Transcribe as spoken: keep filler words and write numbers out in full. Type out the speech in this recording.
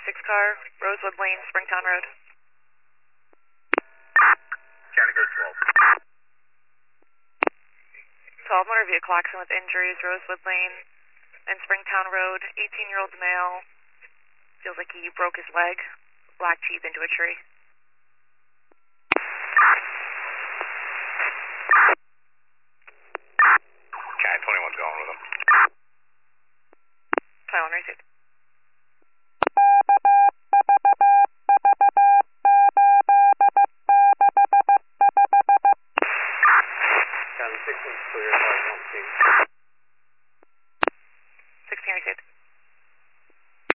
six car, Rosewood Lane, Springtown Road. County Guard twelve. twelve, motor vehicle accident with injuries, Rosewood Lane and Springtown Road. eighteen-year-old male. Feels like he broke his leg. Black Jeep into a tree.